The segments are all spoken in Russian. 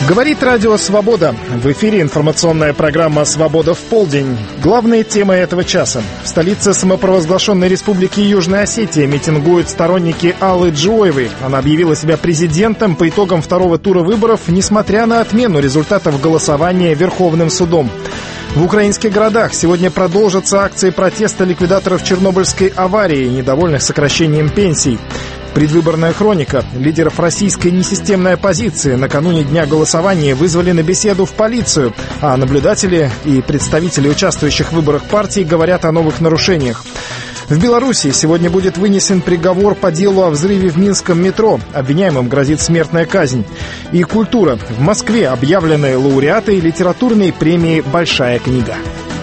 Говорит Радио Свобода. В эфире информационная программа «Свобода в полдень». Главные темы этого часа. В столице самопровозглашенной республики Южная Осетия митингуют сторонники Аллы Джоевой. Она объявила себя президентом по итогам второго тура выборов, несмотря на отмену результатов голосования Верховным судом. В украинских городах сегодня продолжатся акции протеста ликвидаторов Чернобыльской аварии, недовольных сокращением пенсий. Предвыборная хроника. Лидеров российской несистемной оппозиции накануне дня голосования вызвали на беседу в полицию, а наблюдатели и представители участвующих в выборах партий говорят о новых нарушениях. В Беларуси сегодня будет вынесен приговор по делу о взрыве в Минском метро. Обвиняемым грозит смертная казнь. И культура. В Москве объявлены лауреаты литературной премии «Большая книга».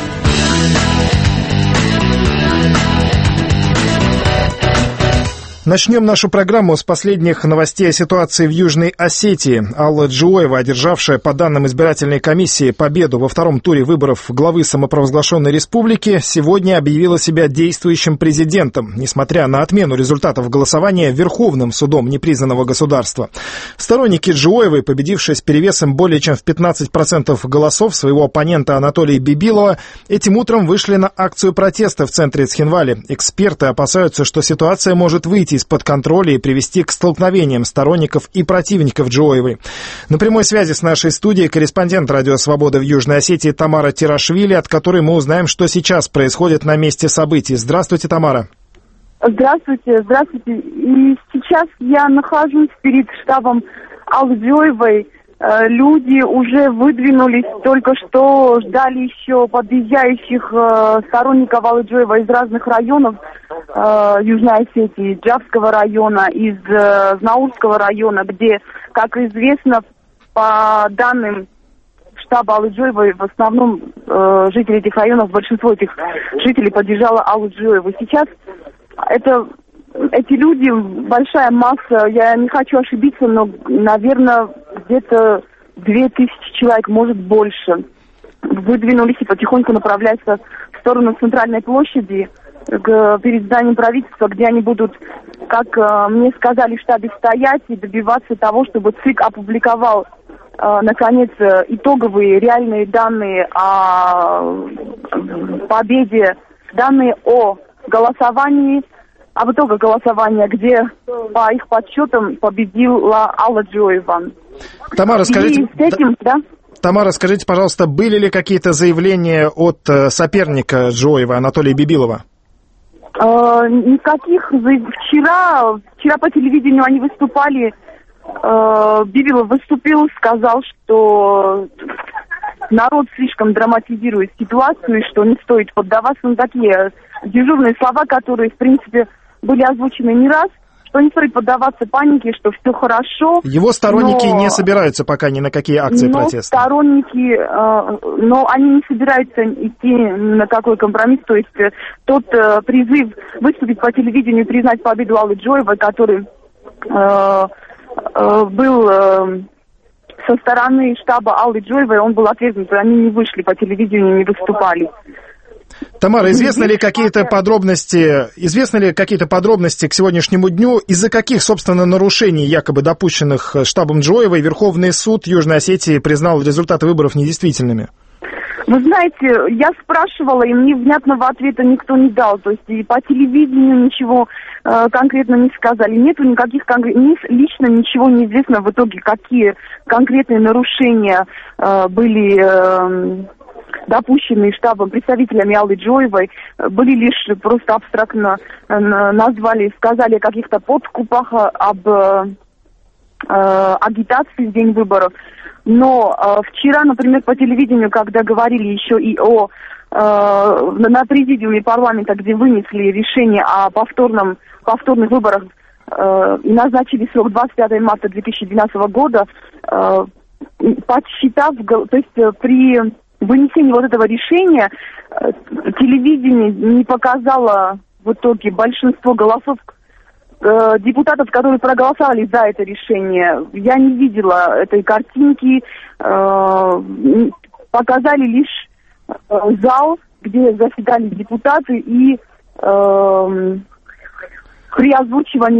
Начнем нашу программу с последних новостей о ситуации в Южной Осетии. Алла Джоева, одержавшая, по данным избирательной комиссии, победу во втором туре выборов главы самопровозглашенной республики, сегодня объявила себя действующим президентом, несмотря на отмену результатов голосования Верховным судом непризнанного государства. Сторонники Джоевой, победившие с перевесом более чем в 15% голосов своего оппонента Анатолия Бибилова, этим утром вышли на акцию протеста в центре Цхинвали. Эксперты опасаются, что ситуация может выйти из-под контроля и привести к столкновениям сторонников и противников Джоевой. На прямой связи с нашей студией корреспондент Радио Свобода в Южной Осетии Тамара Тирашвили, от которой мы узнаем, что сейчас происходит на месте событий. Здравствуйте, Тамара. Здравствуйте. И сейчас я нахожусь перед штабом Аллы Джоевой. Люди уже выдвинулись, только что ждали еще подъезжающих сторонников Аллы Джоевой из разных районов Южной Осетии, Джавского района, из Знаурского района, где, как известно, по данным штаба Аллы Джоевой, в основном жители этих районов, большинство этих жителей поддержало Аллу Джоеву. Сейчас эти люди, большая масса, я не хочу ошибиться, но, наверное, где-то 2000 человек, может больше, выдвинулись и потихоньку направляются в сторону центральной площади, перед зданием правительства, где они будут, как мне сказали в штабе, стоять и добиваться того, чтобы ЦИК опубликовал, наконец, итоговые реальные данные о победе, данные о голосовании, об итогах голосования, где, по их подсчетам, победила Алла Джоева. Тамара, скажите... Да? Тамара, скажите, пожалуйста, были ли какие-то заявления от соперника Джоева, Анатолия Бибилова? Никаких. Вчера по телевидению они выступали. Бибилов выступил, сказал, что народ слишком драматизирует ситуацию, и что не стоит поддаваться на такие дежурные слова, которые, в принципе, были озвучены не раз, что не стоит поддаваться панике, что все хорошо. Его сторонники не собираются пока ни на какие акции протеста. Но они не собираются идти на какой компромисс. То есть тот призыв выступить по телевидению и признать победу Аллы Джоевой, который был со стороны штаба Аллы Джоевой, он был отвергнут. Они не вышли по телевидению, не выступали. Тамара, известны ли какие-то подробности к сегодняшнему дню, из-за каких, собственно, нарушений, якобы допущенных штабом Джоевой, Верховный суд Южной Осетии признал результаты выборов недействительными? Вы знаете, я спрашивала, и мне внятного ответа никто не дал. То есть и по телевидению ничего конкретно не сказали. Нету никаких лично ничего не известно в итоге, какие конкретные нарушения были допущенные штабом представителями Аллы Джоевой, были лишь просто абстрактно сказали о каких-то подкупах, об агитации в день выборов. Но вчера, например, по телевидению, когда говорили еще и на президиуме парламента, где вынесли решение о повторных выборах и назначили срок 25 марта 2012 года, подсчитав, то есть при вынесении вот этого решения телевидение не показало в итоге большинство голосов депутатов, которые проголосовали за это решение. Я не видела этой картинки. Показали лишь зал, где заседали депутаты, и при озвучивании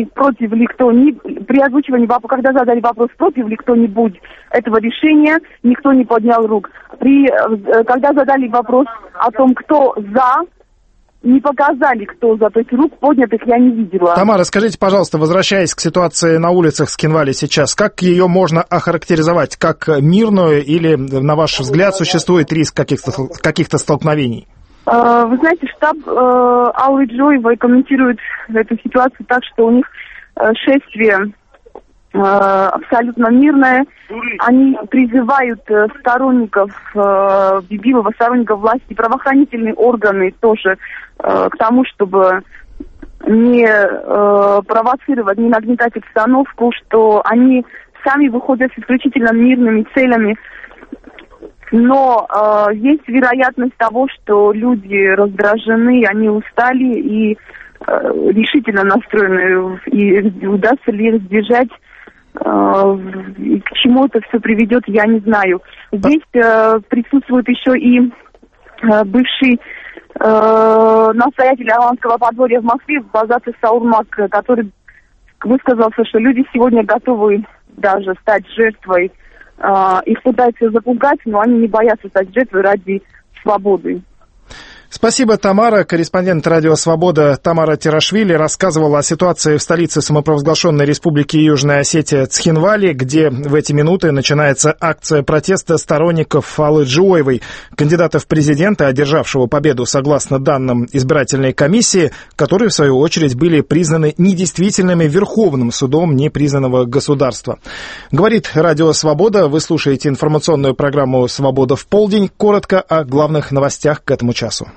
когда задали вопрос против ли кто-нибудь этого решения, никто не поднял рук. Когда задали вопрос о том, кто за, не показали, кто за, то есть рук поднятых я не видела. Тамара, скажите, пожалуйста, возвращаясь к ситуации на улицах Цхинвали сейчас, как ее можно охарактеризовать, как мирную или, на ваш взгляд, существует риск каких-то столкновений? Вы знаете, штаб Аллы Джоевой комментирует эту ситуацию так, что у них шествие абсолютно мирное. Они призывают сторонников Бибилова, сторонников власти, правоохранительные органы тоже к тому, чтобы не провоцировать, не нагнетать обстановку, что они сами выходят с исключительно мирными целями. Но есть вероятность того, что люди раздражены, они устали и решительно настроены. И удастся ли избежать, и к чему это все приведет, я не знаю. Здесь присутствует еще и бывший настоятель Аланского подворья в Москве, Базаты Саурмак, который высказался, что люди сегодня готовы даже стать жертвой. Их пытаются запугать, но они не боятся стать жертвой ради свободы. Спасибо, Тамара. Корреспондент «Радио Свобода» Тамара Терашвили рассказывала о ситуации в столице самопровозглашенной республики Южная Осетия Цхинвали, где в эти минуты начинается акция протеста сторонников Аллы Джоевой, кандидата в президенты, одержавшего победу согласно данным избирательной комиссии, которые, в свою очередь, были признаны недействительными Верховным судом непризнанного государства. Говорит «Радио Свобода». Вы слушаете информационную программу «Свобода в полдень». Коротко о главных новостях к этому часу.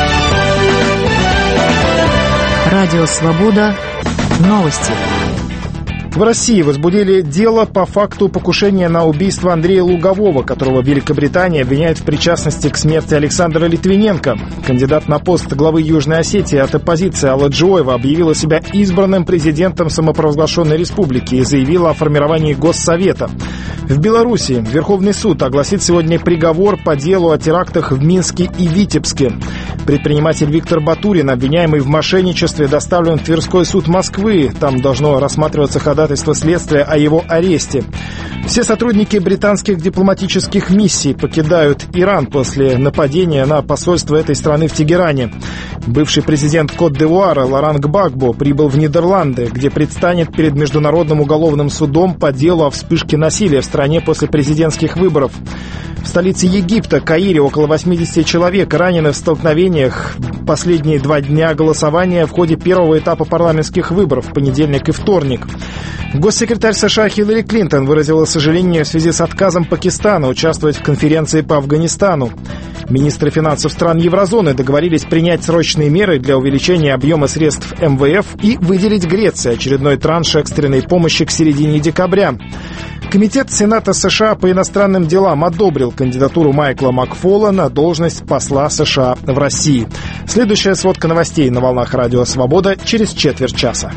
Радио «Свобода». Новости. В России возбудили дело по факту покушения на убийство Андрея Лугового, которого Великобритания обвиняет в причастности к смерти Александра Литвиненко. Кандидат на пост главы Южной Осетии от оппозиции Алла Джоева объявила себя избранным президентом самопровозглашенной республики и заявила о формировании Госсовета. В Беларуси Верховный суд огласит сегодня приговор по делу о терактах в Минске и Витебске. Предприниматель Виктор Батурин, обвиняемый в мошенничестве, доставлен в Тверской суд Москвы. Там должно рассматриваться ходатайство следствия о его аресте. Все сотрудники британских дипломатических миссий покидают Иран после нападения на посольство этой страны в Тегеране. Бывший президент Кот-д'Ивуара Лоран Гбагбо прибыл в Нидерланды, где предстанет перед Международным уголовным судом по делу о вспышке насилия в стране после президентских выборов. В столице Египта, Каире, около 80 человек ранены в столкновениях. Последние 2 дня голосования в ходе первого этапа парламентских выборов в понедельник и вторник. Госсекретарь США Хиллари Клинтон выразила сожаление в связи с отказом Пакистана участвовать в конференции по Афганистану. Министры финансов стран еврозоны договорились принять срочные меры для увеличения объема средств МВФ и выделить Греции очередной транш экстренной помощи к середине декабря. Комитет Сената США по иностранным делам одобрил кандидатуру Майкла Макфола на должность посла США в России. Следующая сводка новостей на волнах Радио Свобода через четверть часа.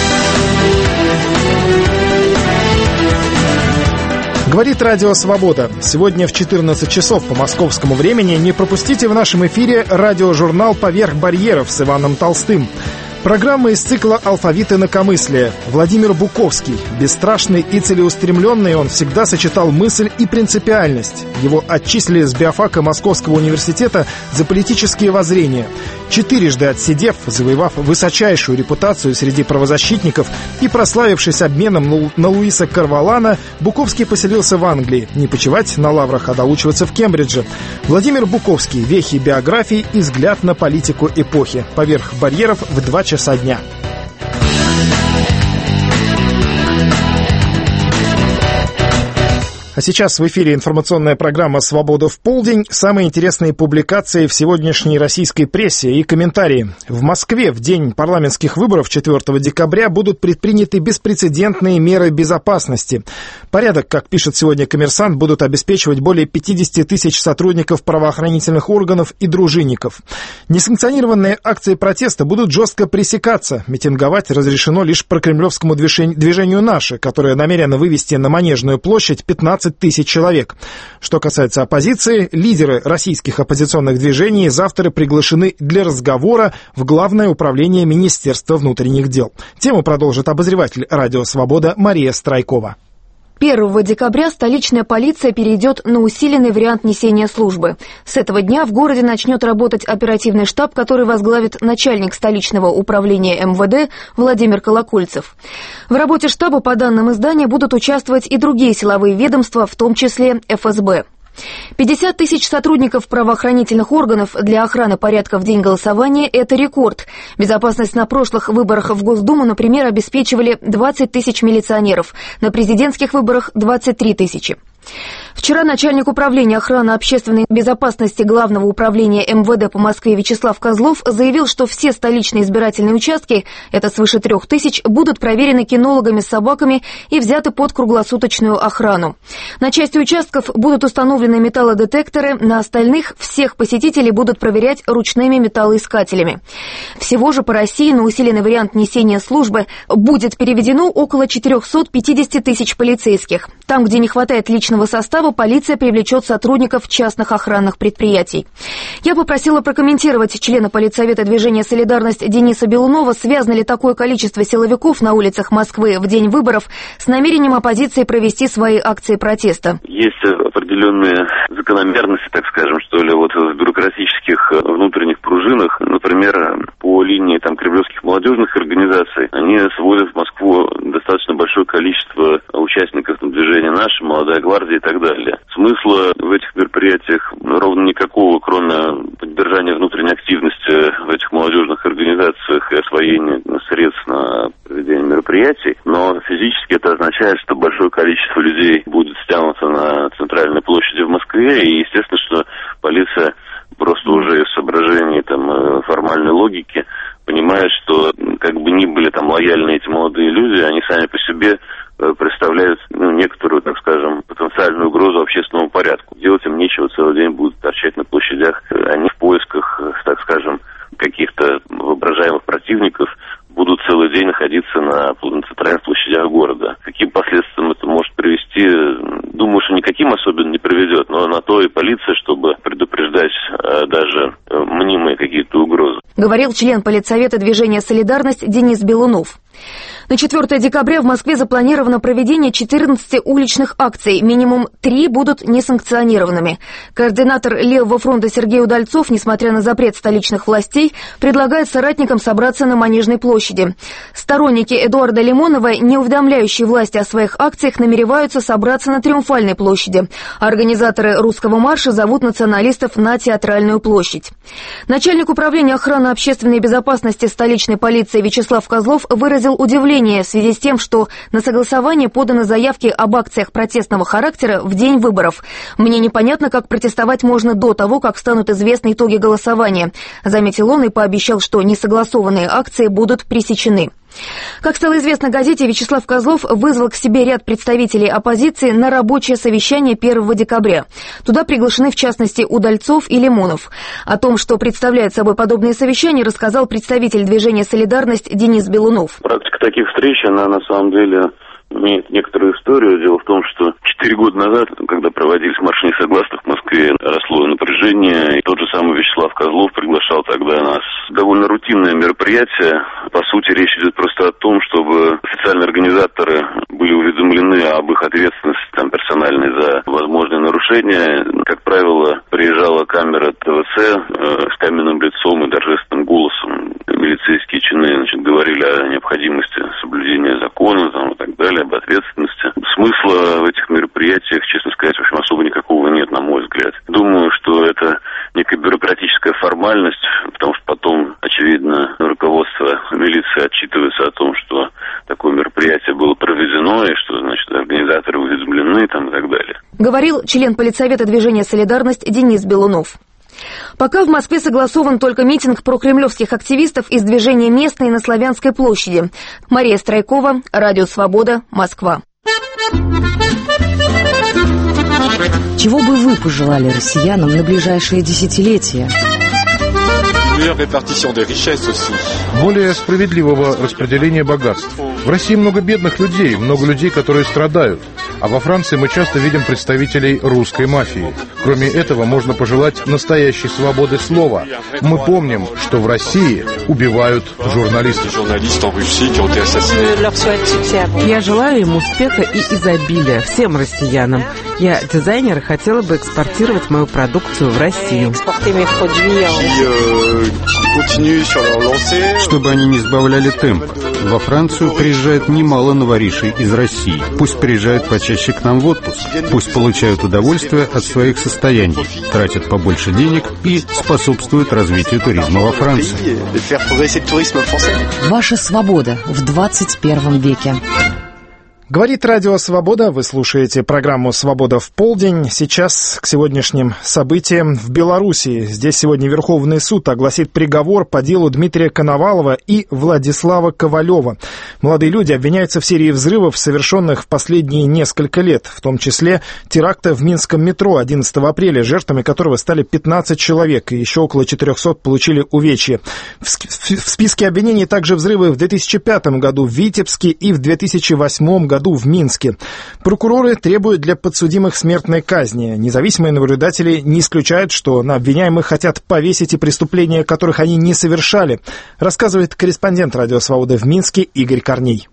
Говорит Радио Свобода. Сегодня в 14 часов по московскому времени не пропустите в нашем эфире радиожурнал «Поверх барьеров» с Иваном Толстым. Программа из цикла «Алфавит инакомыслия». Владимир Буковский. Бесстрашный и целеустремленный, он всегда сочетал мысль и принципиальность. Его отчислили с биофака Московского университета за политические воззрения. 4-жды отсидев, завоевав высочайшую репутацию среди правозащитников и прославившись обменом на Луиса Карвалана, Буковский поселился в Англии. Не почивать на лаврах, а доучиваться в Кембридже. Владимир Буковский. Вехи биографии и взгляд на политику эпохи. «Поверх барьеров» в 2 часа дня. А сейчас в эфире информационная программа «Свобода в полдень». Самые интересные публикации в сегодняшней российской прессе и комментарии. В Москве в день парламентских выборов 4 декабря будут предприняты беспрецедентные меры безопасности. Порядок, как пишет сегодня «Коммерсант», будут обеспечивать более 50 тысяч сотрудников правоохранительных органов и дружинников. Несанкционированные акции протеста будут жестко пресекаться. Митинговать разрешено лишь прокремлевскому движению «Наше», которое намерено вывести на Манежную площадь 15 15 тысяч человек. Что касается оппозиции, лидеры российских оппозиционных движений завтра приглашены для разговора в Главное управление Министерства внутренних дел. Тему продолжит обозреватель «Радио Свобода» Мария Страйкова. 1 декабря столичная полиция перейдет на усиленный вариант несения службы. С этого дня в городе начнет работать оперативный штаб, который возглавит начальник столичного управления МВД Владимир Колокольцев. В работе штаба, по данным издания, будут участвовать и другие силовые ведомства, в том числе ФСБ. 50 тысяч сотрудников правоохранительных органов для охраны порядка в день голосования – это рекорд. Безопасность на прошлых выборах в Госдуму, например, обеспечивали 20 тысяч милиционеров, на президентских выборах – 23 тысячи. Вчера начальник управления охраны общественной безопасности Главного управления МВД по Москве Вячеслав Козлов заявил, что все столичные избирательные участки, это свыше 3000, будут проверены кинологами с собаками и взяты под круглосуточную охрану. На части участков будут установлены металлодетекторы, на остальных всех посетителей будут проверять ручными металлоискателями. Всего же по России на усиленный вариант несения службы будет переведено около 450 тысяч полицейских. Там, где не хватает личного состава, полиция привлечет сотрудников частных охранных предприятий. Я попросила прокомментировать члена политсовета движения «Солидарность» Дениса Белунова, связано ли такое количество силовиков на улицах Москвы в день выборов с намерением оппозиции провести свои акции протеста. Есть определенные закономерности, так скажем, что ли, вот в бюрократических внутренних пружинах. Например, по линии кремлевских молодежных организаций они сводят в Москву достаточно большое количество участников движения «Наша», «Молодая гвардия» и так далее. Смысла в этих мероприятиях ровно никакого, кроме поддержания внутренней активности в этих молодежных организациях и освоения средств на проведение мероприятий. Но физически это означает, что большое количество людей будет стянуто на центральной площади в Москве, и естественно, что полиция просто уже из соображений формальной логики понимает, что как бы ни были лояльны эти молодые люди, они сами по себе представляют некоторую, так скажем, потенциальную угрозу общественному порядку. Делать им нечего, целый день будут торчать на площадях, они в поисках, так скажем, каких-то воображаемых противников будут целый день находиться на центральных площадях города. Каким последствиям это может привести, думаю, что никаким особенно не приведет, но на то и полиция, чтобы предупреждать даже мнимые какие-то угрозы. Говорил член политсовета движения «Солидарность» Денис Белунов. На 4 декабря в Москве запланировано проведение 14 уличных акций. Минимум 3 будут несанкционированными. Координатор Левого фронта Сергей Удальцов, несмотря на запрет столичных властей, предлагает соратникам собраться на Манежной площади. Сторонники Эдуарда Лимонова, не уведомляющие власти о своих акциях, намереваются собраться на Триумфальной площади. Организаторы русского марша зовут националистов на Театральную площадь. Начальник управления охраны общественной безопасности столичной полиции Вячеслав Козлов выразил удивление в связи с тем, что на согласование поданы заявки об акциях протестного характера в день выборов. Мне непонятно, как протестовать можно до того, как станут известны итоги голосования, заметил он и пообещал, что несогласованные акции будут пресечены. Как стало известно газете, Вячеслав Козлов вызвал к себе ряд представителей оппозиции на рабочее совещание 1 декабря. Туда приглашены, в частности, Удальцов и Лимонов. О том, что представляют собой подобные совещания, рассказал представитель движения «Солидарность» Денис Белунов. Практика таких встреч, она на самом деле имеет некоторую историю. Дело в том, что 4 года назад, когда проводились марши несогласных в Москве, росло напряжение, и тот же самый Вячеслав Козлов приглашал тогда нас. Довольно рутинное мероприятие. По сути, речь идет просто о том, чтобы официальные организаторы были уведомлены об их ответственности персональной за возможные нарушения. Как правило, приезжала камера ТВЦ с каменным лицом и торжественным голосом. Милицейские чины говорили о необходимости соблюдения закона и так далее, об ответственности. Смысла в этих мероприятиях, честно сказать, особо никакого нет, на мой взгляд. Думаю, что это некая бюрократическая формальность, потому что потом, очевидно, руководство милиции отчитывается о том, что такое мероприятие было проведено, и что, организаторы уведомлены и так далее. Говорил член политсовета движения «Солидарность» Денис Белунов. Пока в Москве согласован только митинг прокремлевских активистов из движения «Местные» на Славянской площади. Мария Страйкова, Радио Свобода, Москва. Чего бы вы пожелали россиянам на ближайшие десятилетия? более справедливого распределения богатств. В России много бедных людей, много людей, которые страдают. А во Франции мы часто видим представителей русской мафии. Кроме этого, можно пожелать настоящей свободы слова. Мы помним, что в России убивают журналистов. Я желаю им успеха и изобилия, всем россиянам. Я дизайнер и хотела бы экспортировать мою продукцию в Россию. Чтобы они не сбавляли темп. Во Францию приезжает немало новоришей из России. Пусть приезжают почаще к нам в отпуск. Пусть получают удовольствие от своих состояний, тратят побольше денег и способствуют развитию туризма во Франции. Ваша свобода в 21 веке. Говорит Радио Свобода, вы слушаете программу «Свобода в полдень». Сейчас к сегодняшним событиям в Белоруссии. Здесь сегодня Верховный суд огласит приговор по делу Дмитрия Коновалова и Владислава Ковалева. Молодые люди обвиняются в серии взрывов, совершенных в последние несколько лет, в том числе теракта в Минском метро 11 апреля, жертвами которого стали 15 человек, и еще около 400 получили увечья. В списке обвинений также взрывы в 2005 году в Витебске и в 2008 году в Минске. Прокуроры требуют для подсудимых смертной казни. Независимые наблюдатели не исключают, что на обвиняемых хотят повесить и преступления, которых они не совершали, рассказывает корреспондент Радио Свобода в Минске Игорь Корней.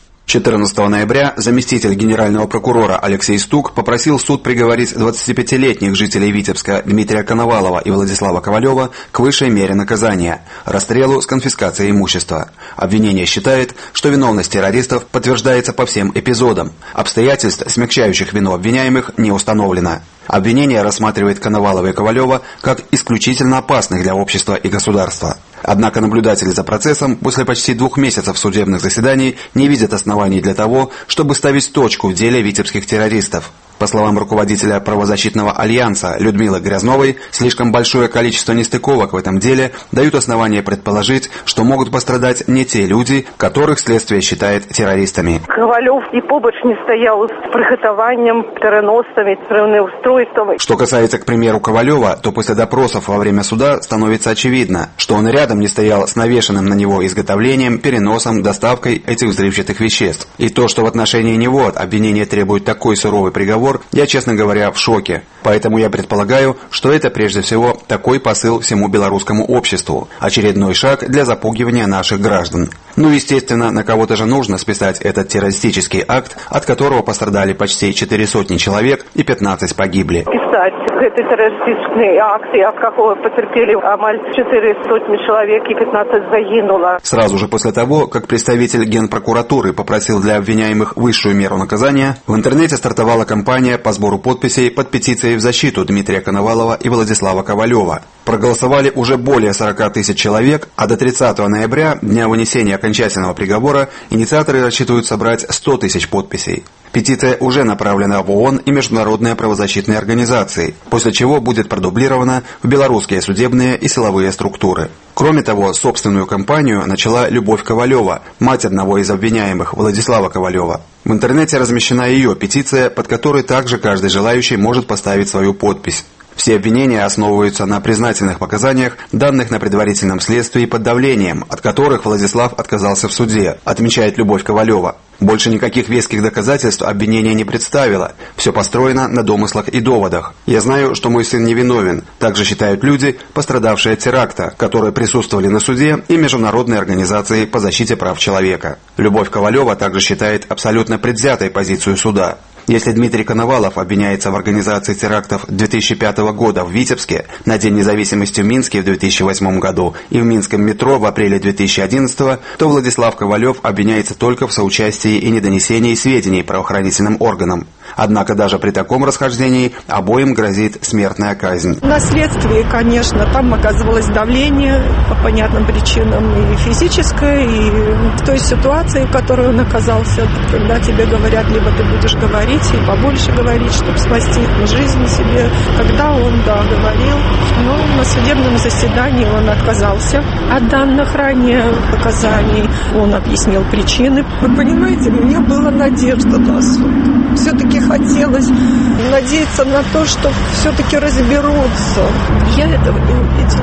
14 ноября заместитель генерального прокурора Алексей Стук попросил суд приговорить 25-летних жителей Витебска Дмитрия Коновалова и Владислава Ковалева к высшей мере наказания – расстрелу с конфискацией имущества. Обвинение считает, что виновность террористов подтверждается по всем эпизодам. Обстоятельств, смягчающих вину обвиняемых, не установлено. Обвинение рассматривает Коновалова и Ковалева как исключительно опасных для общества и государства. Однако наблюдатели за процессом после почти 2 месяцев судебных заседаний не видят оснований для того, чтобы ставить точку в деле витебских террористов. По словам руководителя правозащитного альянса Людмилы Грязновой, слишком большое количество нестыковок в этом деле дают основания предположить, что могут пострадать не те люди, которых следствие считает террористами. Ковалев и побач не стоял с приготованием, переносами, взрывными устройствами. Что касается, к примеру, Ковалева, то после допросов во время суда становится очевидно, что он рядом не стоял с навешанным на него изготовлением, переносом, доставкой этих взрывчатых веществ. И то, что в отношении него обвинение требует такой суровый приговор, я, честно говоря, в шоке. Поэтому я предполагаю, что это прежде всего такой посыл всему белорусскому обществу. Очередной шаг для запугивания наших граждан. Ну, естественно, на кого-то же нужно списать этот террористический акт, от которого пострадали почти 400 человек и 15 погибли. Писать эти террористические акты, от какого потерпели амаль 400 человек и 15 загинуло. Сразу же после того, как представитель Генпрокуратуры попросил для обвиняемых высшую меру наказания, в интернете стартовала кампания по сбору подписей под петицией в защиту Дмитрия Коновалова и Владислава Ковалева. Проголосовали уже более 40 тысяч человек, а до 30 ноября, дня вынесения окончательного приговора, инициаторы рассчитывают собрать 100 тысяч подписей. Петиция уже направлена в ООН и международные правозащитные организации, после чего будет продублирована в белорусские судебные и силовые структуры. Кроме того, собственную кампанию начала Любовь Ковалева, мать одного из обвиняемых, Владислава Ковалева. В интернете размещена ее петиция, под которой также каждый желающий может поставить свою подпись. Все обвинения основываются на признательных показаниях, данных на предварительном следствии под давлением, от которых Владислав отказался в суде, отмечает Любовь Ковалева. Больше никаких веских доказательств обвинение не представило. Все построено на домыслах и доводах. Я знаю, что мой сын невиновен. Также считают люди, пострадавшие от теракта, которые присутствовали на суде, и международные организации по защите прав человека. Любовь Ковалева также считает абсолютно предвзятой позицию суда. Если Дмитрий Коновалов обвиняется в организации терактов 2005 года в Витебске, на День независимости в Минске в 2008 году и в Минском метро в апреле 2011, то Владислав Ковалев обвиняется только в соучастии и недонесении сведений правоохранительным органам. Однако даже при таком расхождении обоим грозит смертная казнь. На следствии, конечно, там оказывалось давление по понятным причинам и физическое, и в той ситуации, в которой он оказался, когда тебе говорят, либо ты будешь говорить, и побольше говорить, чтобы спасти жизнь себе. Когда он, говорил, но на судебном заседании он отказался от данных ранее показаний. Он объяснил причины. Вы понимаете, у меня была надежда на суд. Все-таки хотелось надеяться на то, что все-таки разберутся. Я этого не увидела.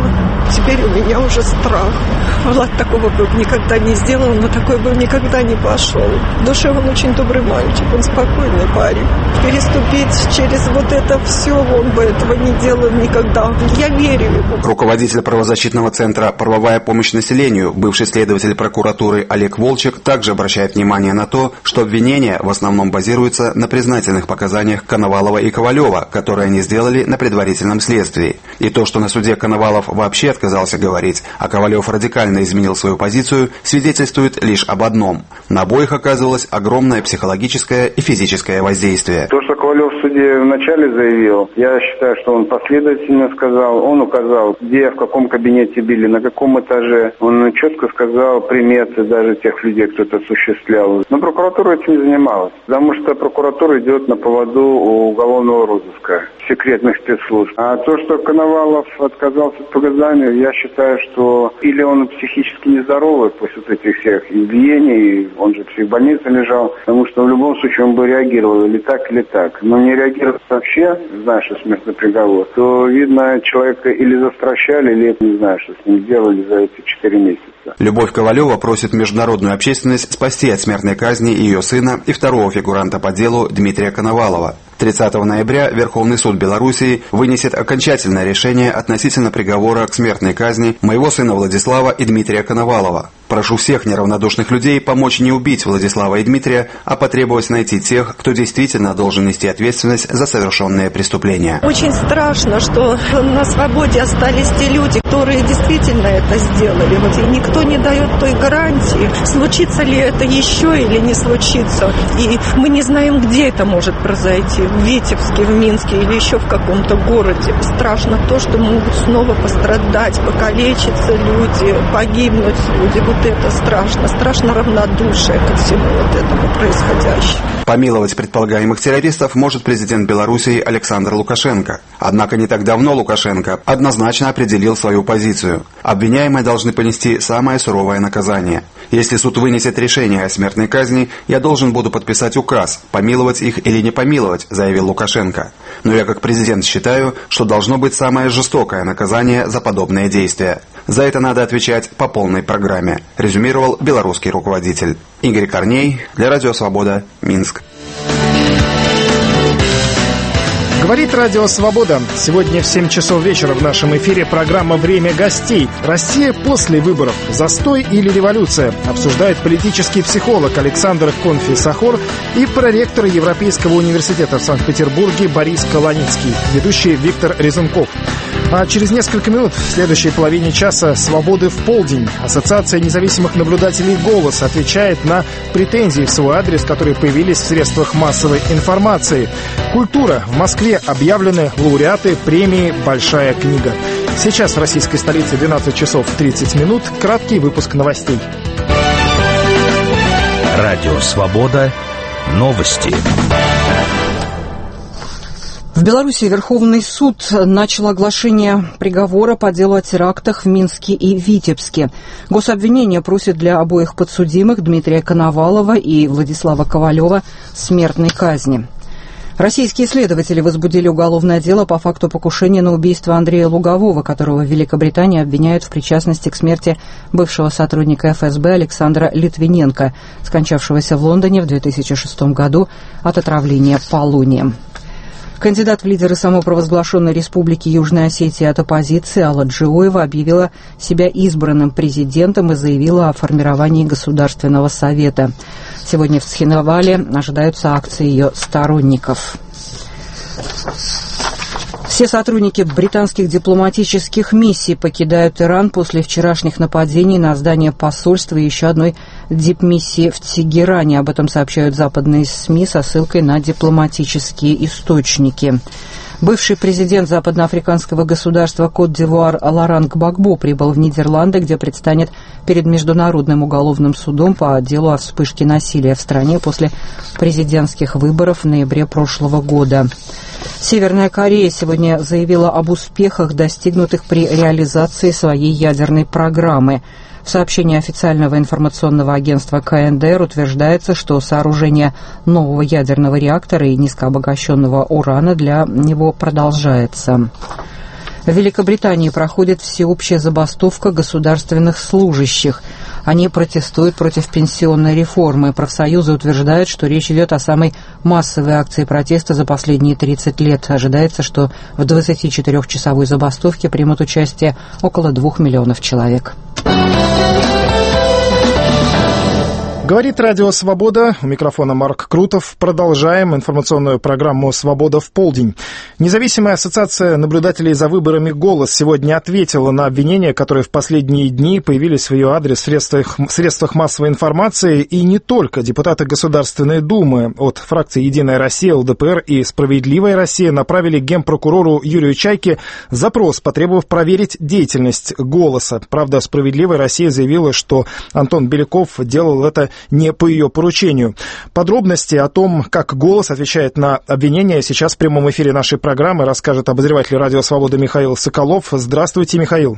Теперь у меня уже страх. Влад такого бы никогда не сделал, но такой бы никогда не пошел. В душе он очень добрый мальчик, он спокойный парень. Переступить через вот это все, он бы этого не делал никогда. Я верю ему. Руководитель правозащитного центра «Правовая помощь населению», бывший следователь прокуратуры Олег Волчек, также обращает внимание на то, что обвинения в основном базируются на признательных показаниях Коновалова и Ковалева, которые они сделали на предварительном следствии. И то, что на суде Коновалов вообще отказался говорить, а Ковалев радикально изменил свою позицию, свидетельствует лишь об одном. На обоих оказывалось огромное психологическое и физическое воздействие. То, что Ковалев в суде вначале заявил, я считаю, что он последовательно сказал. Он указал, где, в каком кабинете били, на каком этаже. Он четко сказал приметы даже тех людей, кто это осуществлял. Но прокуратура этим не занималась, потому что прокуратура идет на поводу уголовного розыска, секретных спецслужб. А то, что Коновалов отказался от показаний, я считаю, что или он психически нездоровый после вот этих всех избиений, он же в психбольнице лежал, потому что в любом случае он бы реагировал или так, или так. Но не реагировал вообще, зная, что смертный приговор, то, видно, человека или застращали, или не знаю, что с ним делали за эти 4 месяца. Любовь Ковалева просит международную общественность спасти от смертной казни ее сына и второго фигуранта по делу Дмитрия Коновалова. 30 ноября Верховный суд Белоруссии вынесет окончательное решение относительно приговора к смертной казни моего сына Владислава и Дмитрия Коновалова. Прошу всех неравнодушных людей помочь не убить Владислава и Дмитрия, а потребовать найти тех, кто действительно должен нести ответственность за совершенные преступления. Очень страшно, что на свободе остались те люди, которые действительно это сделали. Вот, и никто не дает той гарантии, случится ли это еще или не случится. И мы не знаем, где это может произойти. В Витебске, в Минске или еще в каком-то городе. Страшно то, что могут снова пострадать, покалечиться люди, погибнуть люди. Вот это страшно. Страшно равнодушие ко всему вот этому происходящему. Помиловать предполагаемых террористов может президент Белоруссии Александр Лукашенко. Однако не так давно Лукашенко однозначно определил свою позицию. Обвиняемые должны понести самое суровое наказание. Если суд вынесет решение о смертной казни, я должен буду подписать указ, помиловать их или не помиловать, заявил Лукашенко. Но я как президент считаю, что должно быть самое жестокое наказание за подобные действия. За это надо отвечать по полной программе, резюмировал белорусский руководитель. Игорь Корней, для Радио Свобода, Минск. Говорит Радио Свобода. Сегодня в 7 часов вечера в нашем эфире программа «Время гостей». Россия после выборов. Застой или революция? Обсуждает политический психолог Александр Конфи-Сахор и проректор Европейского университета в Санкт-Петербурге Борис Колоницкий, ведущий Виктор Резунков. А через несколько минут, в следующей половине часа, «Свободы в полдень». Ассоциация независимых наблюдателей «Голос» отвечает на претензии в свой адрес, которые появились в средствах массовой информации. Культура. В Москве объявлены лауреаты премии «Большая книга». Сейчас в российской столице 12 часов 30 минут. Краткий выпуск новостей. Радио «Свобода». Новости. В Беларуси Верховный суд начал оглашение приговора по делу о терактах в Минске и Витебске. Гособвинение просит для обоих подсудимых Дмитрия Коновалова и Владислава Ковалева смертной казни. Российские следователи возбудили уголовное дело по факту покушения на убийство Андрея Лугового, которого в Великобритании обвиняют в причастности к смерти бывшего сотрудника ФСБ Александра Литвиненко, скончавшегося в Лондоне в 2006 году от отравления полонием. Кандидат в лидеры самопровозглашенной республики Южной Осетии от оппозиции Алла Джиоева объявила себя избранным президентом и заявила о формировании Государственного совета. Сегодня в Цхинвале ожидаются акции ее сторонников. Все сотрудники британских дипломатических миссий покидают Иран после вчерашних нападений на здание посольства и еще одной дипмиссии в Тегеране. Об этом сообщают западные СМИ со ссылкой на дипломатические источники. Бывший президент западноафриканского государства Кот-д'Ивуар Лоран Гбагбо прибыл в Нидерланды, где предстанет перед Международным уголовным судом по делу о вспышке насилия в стране после президентских выборов в ноябре прошлого года. Северная Корея сегодня заявила об успехах, достигнутых при реализации своей ядерной программы. В сообщении официального информационного агентства КНДР утверждается, что сооружение нового ядерного реактора и низкообогащенного урана для него продолжается. В Великобритании проходит всеобщая забастовка государственных служащих. Они протестуют против пенсионной реформы. Профсоюзы утверждают, что речь идет о самой массовой акции протеста за последние 30 лет. Ожидается, что в 24-часовой забастовке примут участие около 2 миллионов человек. Говорит Радио Свобода. У микрофона Марк Крутов. Продолжаем информационную программу «Свобода в полдень». Независимая ассоциация наблюдателей за выборами «Голос» сегодня ответила на обвинения, которые в последние дни появились в ее адрес в средствах массовой информации. И не только. Депутаты Государственной Думы от фракции «Единая Россия», ЛДПР и «Справедливая Россия» направили генпрокурору Юрию Чайке запрос, потребовав проверить деятельность «Голоса». Правда, «Справедливая Россия» заявила, что Антон Беляков делал это не по ее поручению. Подробности о том, как «Голос» отвечает на обвинения, сейчас в прямом эфире нашей программы расскажет обозреватель «Радио Свобода» Михаил Соколов. Здравствуйте, Михаил.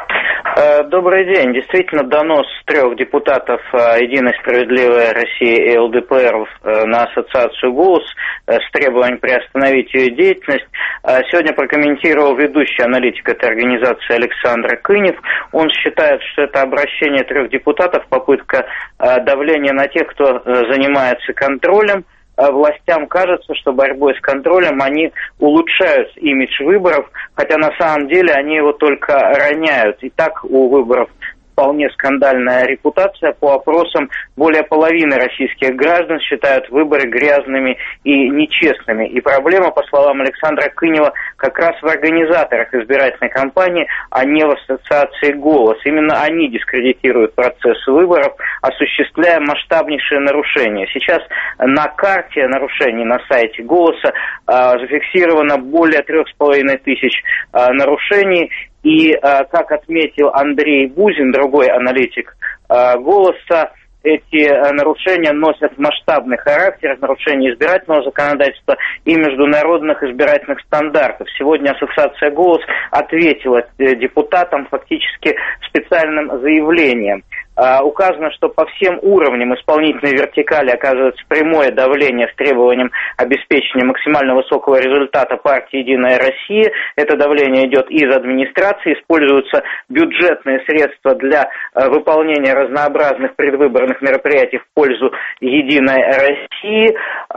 Добрый день. Действительно, донос 3 депутатов «Единой справедливой России» и ЛДПР на ассоциацию «Голос» с требованием приостановить ее деятельность сегодня прокомментировал ведущий аналитик этой организации Александр Кынев. Он считает, что это обращение 3 депутатов, попытка давления на тех, кто занимается контролем. Властям кажется, что борьбой с контролем они улучшают имидж выборов, хотя на самом деле они его только роняют. И так у выборов вполне скандальная репутация. По опросам более половины российских граждан считают выборы грязными и нечестными. И проблема, по словам Александра Кынева, как раз в организаторах избирательной кампании, а не в ассоциации «Голос». Именно они дискредитируют процесс выборов, осуществляя масштабнейшие нарушения. Сейчас на карте нарушений на сайте «Голоса» зафиксировано более 3500 нарушений. И, как отметил Андрей Бузин, другой аналитик «Голоса», эти нарушения носят масштабный характер, нарушения избирательного законодательства и международных избирательных стандартов. Сегодня ассоциация «Голос» ответила депутатам фактически специальным заявлением. Указано, что по всем уровням исполнительной вертикали оказывается прямое давление с требованием обеспечения максимально высокого результата партии «Единая Россия». Это давление идет из администрации, используются бюджетные средства для выполнения разнообразных предвыборных мероприятий в пользу «Единой России».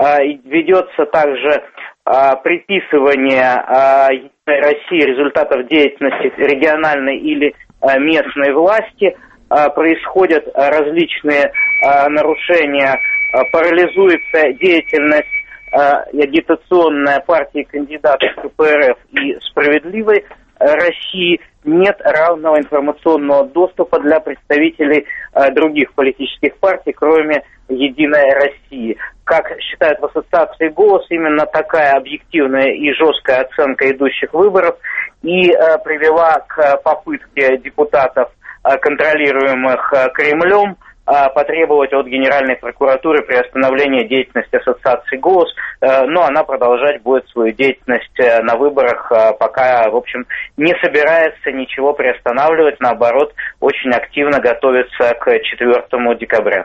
Ведется также приписывание «Единой России» результатов деятельности региональной или местной власти. Происходят различные нарушения, парализуется деятельность агитационная партии кандидатов КПРФ и «Справедливой России», нет равного информационного доступа для представителей других политических партий, кроме «Единой России». Как считают в ассоциации «Голос», именно такая объективная и жесткая оценка идущих выборов и привела к попытке депутатов, контролируемых Кремлем, потребовать от Генеральной прокуратуры приостановления деятельности ассоциации «Голос», но она продолжать будет свою деятельность на выборах, пока, в общем, не собирается ничего приостанавливать, наоборот, очень активно готовится к 4 декабря.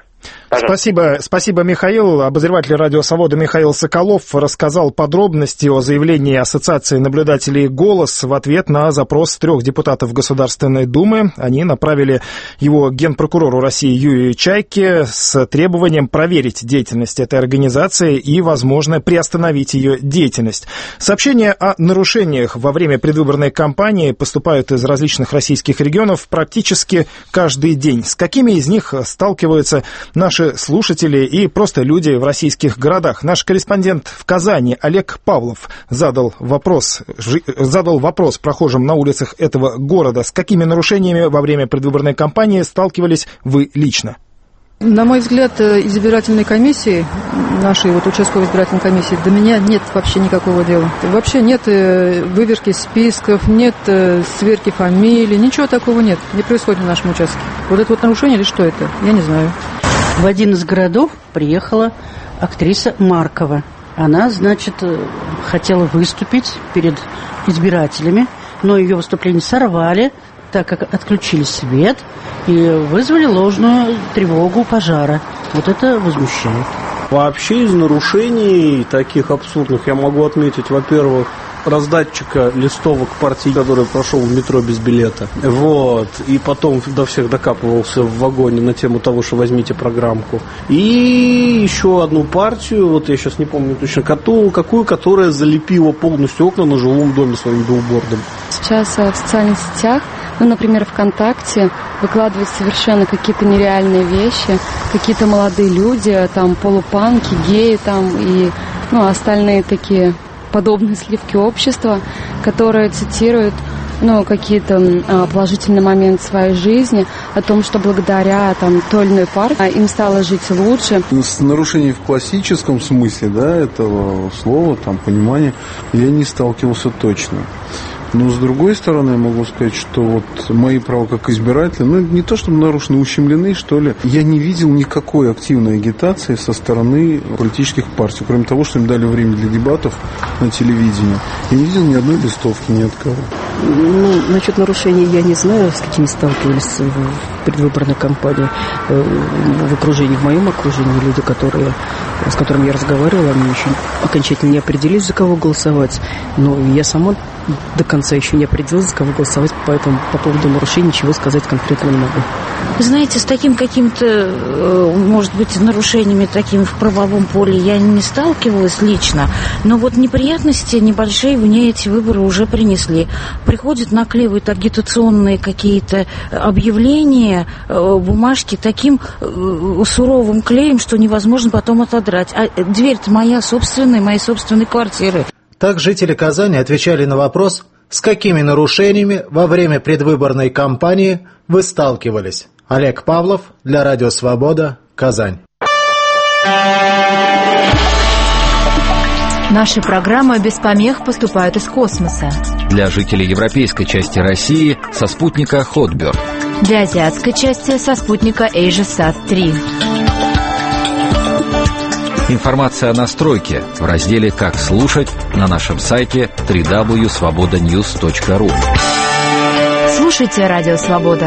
Спасибо, Михаил. Обозреватель «Радио Свобода» Михаил Соколов рассказал подробности о заявлении Ассоциации наблюдателей «Голос» в ответ на запрос 3 депутатов Государственной Думы. Они направили его генпрокурору России Юрию Чайке с требованием проверить деятельность этой организации и, возможно, приостановить ее деятельность. Сообщения о нарушениях во время предвыборной кампании поступают из различных российских регионов практически каждый день. С какими из них сталкиваются наши слушатели и просто люди в российских городах? Наш корреспондент в Казани Олег Павлов задал вопрос прохожим на улицах этого города. С какими нарушениями во время предвыборной кампании сталкивались вы лично? На мой взгляд, избирательной комиссии, нашей участковой избирательной комиссии, до меня нет вообще никакого дела. Вообще нет выверки списков, нет сверки фамилий, ничего такого нет. Не происходит на нашем участке. Вот это нарушение или что это? Я не знаю. В один из городов приехала актриса Маркова. Она, хотела выступить перед избирателями, но ее выступление сорвали, так как отключили свет и вызвали ложную тревогу пожара. Вот это возмущает. Вообще из нарушений таких абсурдных я могу отметить, во-первых, раздатчика листовок партии, который прошел в метро без билета. Вот. И потом до всех докапывался в вагоне на тему того, что возьмите программку. И еще одну партию, вот я сейчас не помню точно какую, которая залепила полностью окна на жилом доме своим билбордом. Сейчас в социальных сетях, например, ВКонтакте, выкладывают совершенно какие-то нереальные вещи, какие-то молодые люди, там полупанки, геи там и остальные такие подобные сливки общества, которые цитируют какие-то положительные моменты своей жизни, о том, что благодаря той или иной партии им стало жить лучше. С нарушением в классическом смысле, этого слова, понимания, я не сталкивался точно. Но, с другой стороны, я могу сказать, что вот мои права как избирателя, не то чтобы нарушены, ущемлены, что ли. Я не видел никакой активной агитации со стороны политических партий, кроме того, что им дали время для дебатов на телевидении. Я не видел ни одной листовки, ни от кого. Насчет нарушений я не знаю, с какими сталкивались в предвыборной кампании. В моем окружении люди, с которыми я разговаривала, они еще окончательно не определились, за кого голосовать. Но я сама до конца еще не определилась, за кого голосовать, поэтому по поводу нарушений ничего сказать конкретно не могу. Вы знаете, с таким каким-то, может быть, нарушениями таким в правовом поле я не сталкивалась лично, но вот неприятности небольшие мне эти выборы уже принесли. Приходят, наклеивают агитационные какие-то объявления, бумажки таким суровым клеем, что невозможно потом отодрать. А дверь-то моей собственной квартиры. Так жители Казани отвечали на вопрос, с какими нарушениями во время предвыборной кампании вы сталкивались. Олег Павлов для Радио Свобода, Казань. Наши программы без помех поступают из космоса. Для жителей европейской части России со спутника Hotbird. Для азиатской части со спутника AsiaSat-3. Информация о настройке в разделе «Как слушать» на нашем сайте www.svobodanews.ru. Слушайте Радио Свобода.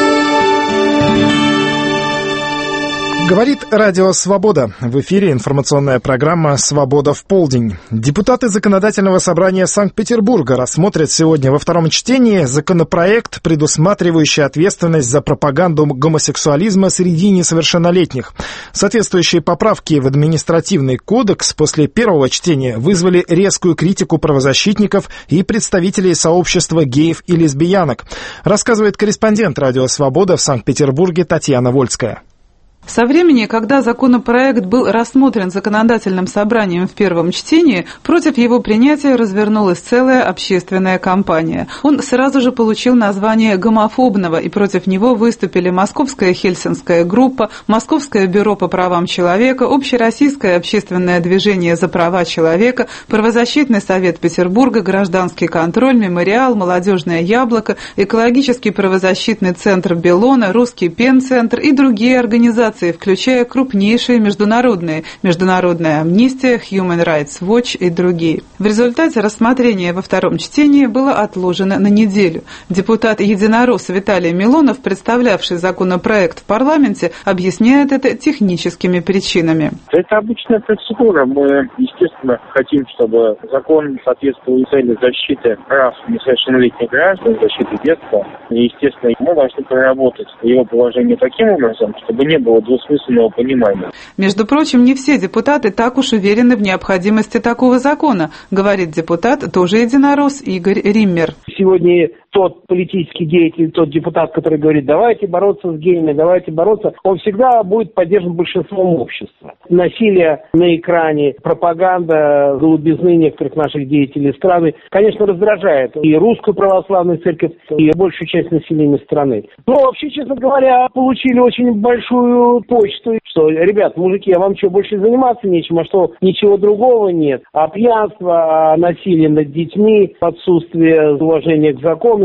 Говорит Радио Свобода. В эфире информационная программа «Свобода в полдень». Депутаты Законодательного собрания Санкт-Петербурга рассмотрят сегодня во втором чтении законопроект, предусматривающий ответственность за пропаганду гомосексуализма среди несовершеннолетних. Соответствующие поправки в административный кодекс после первого чтения вызвали резкую критику правозащитников и представителей сообщества геев и лесбиянок, рассказывает корреспондент Радио Свобода в Санкт-Петербурге Татьяна Вольская. Со времени, когда законопроект был рассмотрен законодательным собранием в первом чтении, против его принятия развернулась целая общественная кампания. Он сразу же получил название гомофобного, и против него выступили Московская Хельсинская группа, Московское бюро по правам человека, Общероссийское общественное движение за права человека, Правозащитный совет Петербурга, Гражданский контроль, Мемориал, Молодежное яблоко, Экологический правозащитный центр Беллона, Русский пенцентр и другие организации, включая крупнейшие международные «Международная амнистия», Human Rights Watch и другие. В результате рассмотрение во втором чтении было отложено на неделю. Депутат-единорос Виталий Милонов, представлявший законопроект в парламенте, объясняет это техническими причинами. Это обычная процедура. Мы, естественно, хотим, чтобы закон соответствовал цели защиты прав несовершеннолетних граждан, защиты детства. И, естественно, мы должны проработать его положение таким образом, чтобы не было двусмысленного понимания. Между прочим, не все депутаты так уж уверены в необходимости такого закона, говорит депутат, тоже единорос, Игорь Риммер. Сегодня тот политический деятель, тот депутат, который говорит, давайте бороться с геями, давайте бороться, он всегда будет поддержан большинством общества. Насилие на экране, пропаганда голубизны некоторых наших деятелей страны, конечно, раздражает и русскую православную церковь, и большую часть населения страны. Но вообще, честно говоря, получили очень большую почту, что, ребят, мужики, а вам что, больше заниматься нечем, а что, ничего другого нет? А пьянство, а насилие над детьми, отсутствие уважения к закону,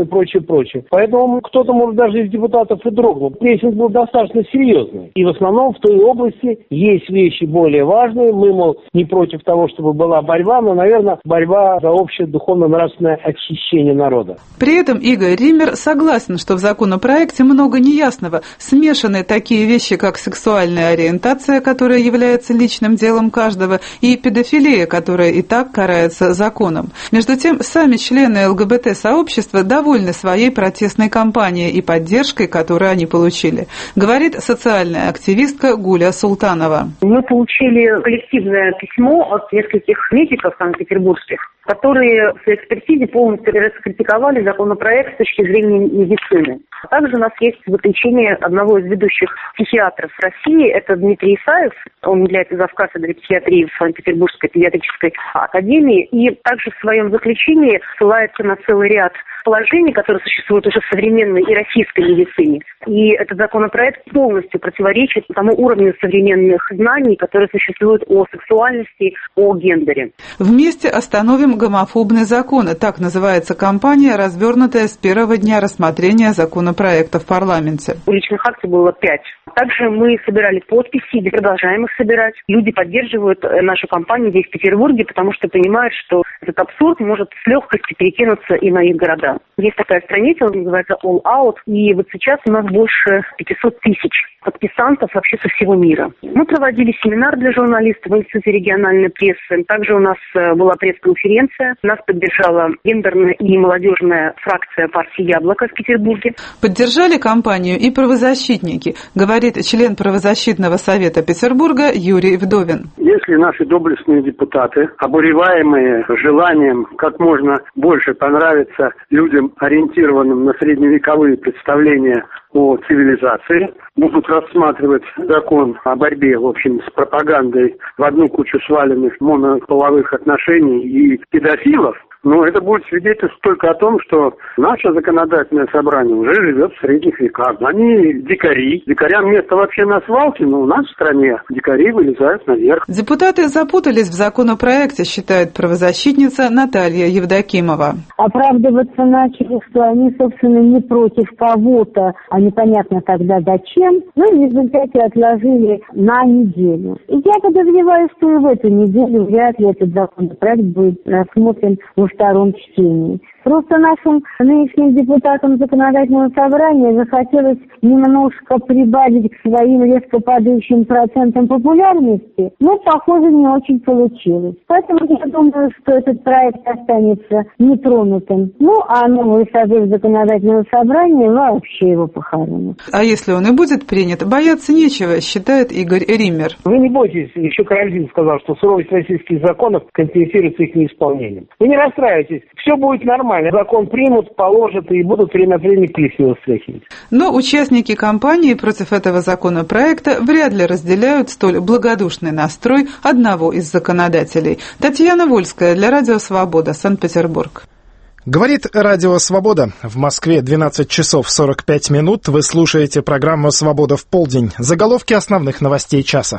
и прочее, прочее. Поэтому кто-то, может, даже из депутатов и дрогнул. Прессинг был достаточно серьезный. И в основном в той области есть вещи более важные. Мы, мол, не против того, чтобы была борьба, но, наверное, борьба за общее духовно-нравственное очищение народа. При этом Игорь Риммер согласен, что в законопроекте много неясного. Смешаны такие вещи, как сексуальная ориентация, которая является личным делом каждого, и педофилия, которая и так карается законом. Между тем, сами члены ЛГБТ-сообщества довольны своей протестной кампанией и поддержкой, которую они получили, говорит социальная активистка Гуля Султанова. Мы получили коллективное письмо от нескольких медиков санкт-петербургских, которые в своей экспертизе полностью раскритиковали законопроект с точки зрения медицины. Также у нас есть заключение одного из ведущих психиатров России, это Дмитрий Исаев, он является завкафедрой психиатрии в Санкт-Петербургской педиатрической академии, и также в своем заключении ссылается на целый ряд положений, которые существуют уже в современной и российской медицине. И этот законопроект полностью противоречит тому уровню современных знаний, которые существуют о сексуальности, о гендере. Вместе остановим гомофобные законы. Так называется кампания, развернутая с первого дня рассмотрения законопроекта в парламенте. Уличных акций было 5. Также мы собирали подписи и продолжаем их собирать. Люди поддерживают нашу кампанию здесь, в Петербурге, потому что понимают, что этот абсурд может с легкостью перекинуться и на их города. Есть такая страница, называется All Out, и вот сейчас у нас больше 500 тысяч подписантов вообще со всего мира. Мы проводили семинар для журналистов в Институте региональной прессы. Также у нас была пресс-конференция. Нас поддержала гендерная и молодежная фракция партии «Яблоко» в Петербурге. Поддержали кампанию и правозащитники, говорит член правозащитного совета Петербурга Юрий Вдовин. Если наши доблестные депутаты, обуреваемые желанием как можно больше понравиться людям, ориентированным на средневековые представления о цивилизации, будут рассматривать закон о борьбе, в общем, с пропагандой в одну кучу сваленных монополовых отношений и педофилов, но это будет свидетельствовать только о том, что наше законодательное собрание уже живет в средних веках. Они дикари. Дикарям место вообще на свалке, но у нас в стране дикари вылезают наверх. Депутаты запутались в законопроекте, считает правозащитница Наталья Евдокимова. Оправдываться начали, что они, собственно, не против кого-то, а непонятно тогда зачем, но в результате отложили на неделю. И я подозреваю, что и в эту неделю вряд ли этот законопроект будет рассмотрен во втором чтении. Просто нашим нынешним депутатам законодательного собрания захотелось немножко прибавить к своим резко падающим процентам популярности, но, похоже, не очень получилось. Поэтому я думаю, что этот проект останется нетронутым. Ну, а новый созыв законодательного собрания вообще его похоронит. А если он и будет принят, бояться нечего, считает Игорь Риммер. Вы не бойтесь, еще Каральдин сказал, что суровость российских законов компенсируется их неисполнением. Вы не расстраивайтесь, все будет нормально. Закон примут, положат и будут время от времени плесево стряхивать. Но участники кампании против этого законопроекта вряд ли разделяют столь благодушный настрой одного из законодателей. Татьяна Вольская для Радио Свобода, Санкт-Петербург. Говорит Радио Свобода. В Москве 12 часов 45 минут. Вы слушаете программу «Свобода в полдень». Заголовки основных новостей часа.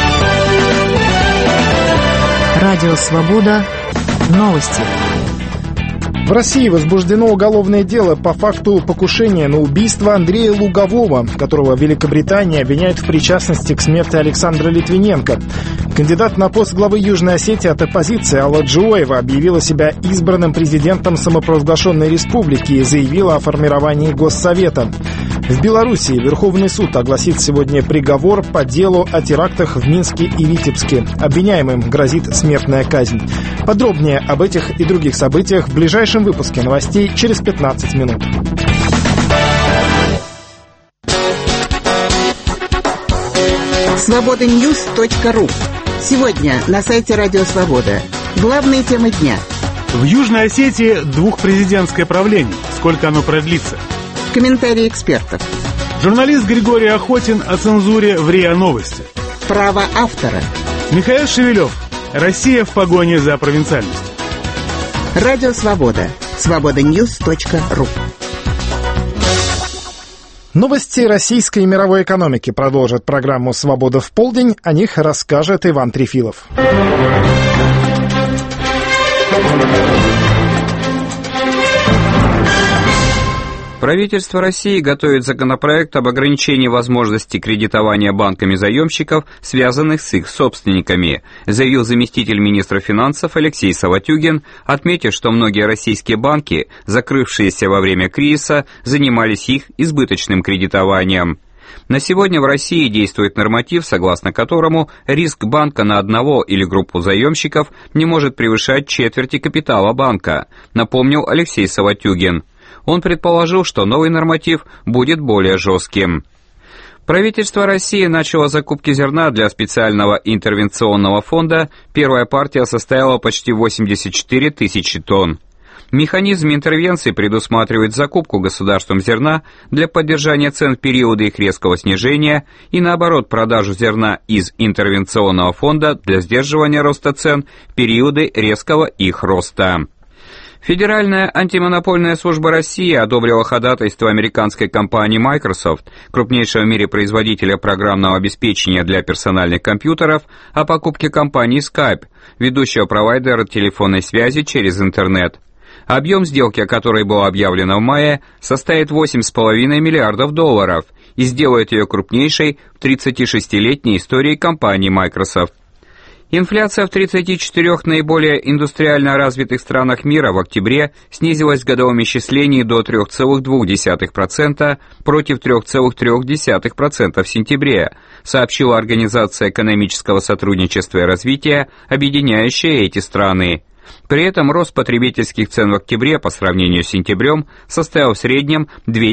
Радио Свобода. Новости. В России возбуждено уголовное дело по факту покушения на убийство Андрея Лугового, которого Великобритания обвиняет в причастности к смерти Александра Литвиненко. Кандидат на пост главы Южной Осетии от оппозиции Алла Джуоева объявила себя избранным президентом самопровозглашенной республики и заявила о формировании Госсовета. В Белоруссии Верховный суд огласит сегодня приговор по делу о терактах в Минске и Витебске. Обвиняемым грозит смертная казнь. Подробнее об этих и других событиях в ближайшем выпуске новостей через 15 минут. Свобода-Ньюс.ру. Сегодня на сайте Радио Свобода. Главные темы дня. В Южной Осетии двухпрезидентское правление. Сколько оно продлится? Комментарии экспертов. Журналист Григорий Охотин о цензуре в РИА Новости. Право автора. Михаил Шевелев. Россия в погоне за провинциальностью. Радио Свобода. Свобода-Ньюс.ру. Новости российской и мировой экономики продолжат программу «Свобода в полдень». О них расскажет Иван Трефилов. Правительство России готовит законопроект об ограничении возможности кредитования банками заемщиков, связанных с их собственниками, заявил заместитель министра финансов Алексей Саватюгин, отметив, что многие российские банки, закрывшиеся во время кризиса, занимались их избыточным кредитованием. На сегодня в России действует норматив, согласно которому риск банка на одного или группу заемщиков не может превышать четверти капитала банка, напомнил Алексей Саватюгин. Он предположил, что новый норматив будет более жестким. Правительство России начало закупки зерна для специального интервенционного фонда. Первая партия составила почти 84 тысячи тонн. Механизм интервенции предусматривает закупку государством зерна для поддержания цен в периоды их резкого снижения и, наоборот, продажу зерна из интервенционного фонда для сдерживания роста цен в периоды резкого их роста. Федеральная антимонопольная служба России одобрила ходатайство американской компании Microsoft, крупнейшего в мире производителя программного обеспечения для персональных компьютеров, о покупке компании Skype, ведущего провайдера телефонной связи через интернет. Объем сделки, о которой было объявлено в мае, составит $8,5 миллиардов и сделает ее крупнейшей в 36-летней истории компании Microsoft. Инфляция в 34 наиболее индустриально развитых странах мира в октябре снизилась в годовом исчислении до 3,2% против 3,3% в сентябре, сообщила Организация экономического сотрудничества и развития, объединяющая эти страны. При этом рост потребительских цен в октябре по сравнению с сентябрем составил в среднем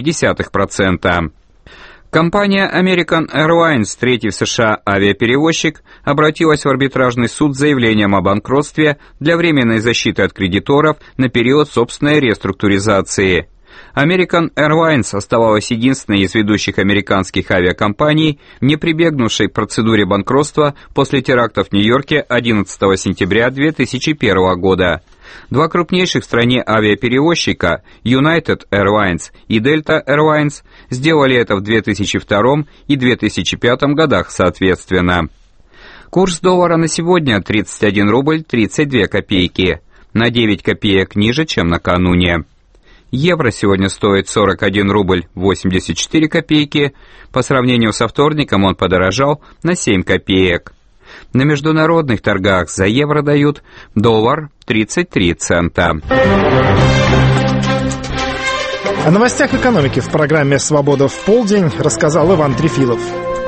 0,2%. Компания American Airlines, третий в США авиаперевозчик, обратилась в арбитражный суд с заявлением о банкротстве для временной защиты от кредиторов на период собственной реструктуризации. American Airlines оставалась единственной из ведущих американских авиакомпаний, не прибегнувшей к процедуре банкротства после терактов в Нью-Йорке 11 сентября 2001 года. Два крупнейших в стране авиаперевозчика, United Airlines и Delta Airlines, сделали это в 2002 и 2005 годах соответственно. Курс доллара на сегодня 31 рубль 32 копейки, на 9 копеек ниже, чем накануне. Евро сегодня стоит 41 рубль 84 копейки, по сравнению со вторником он подорожал на 7 копеек. На международных торгах за евро дают доллар 33 цента. О новостях экономики в программе «Свобода в полдень» рассказал Иван Трефилов.